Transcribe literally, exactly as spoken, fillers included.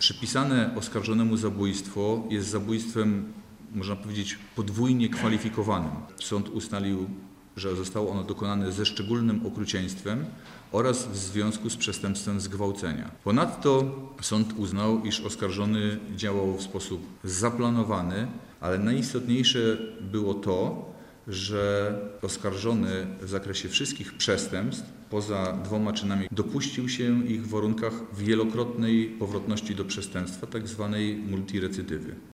Przypisane oskarżonemu zabójstwo jest zabójstwem, można powiedzieć, podwójnie kwalifikowanym. Sąd ustalił, że zostało ono dokonane ze szczególnym okrucieństwem oraz w związku z przestępstwem zgwałcenia. Ponadto sąd uznał, iż oskarżony działał w sposób zaplanowany, ale najistotniejsze było to, że oskarżony w zakresie wszystkich przestępstw, poza dwoma czynami, dopuścił się ich w warunkach wielokrotnej powrotności do przestępstwa, tak zwanej multirecydywy.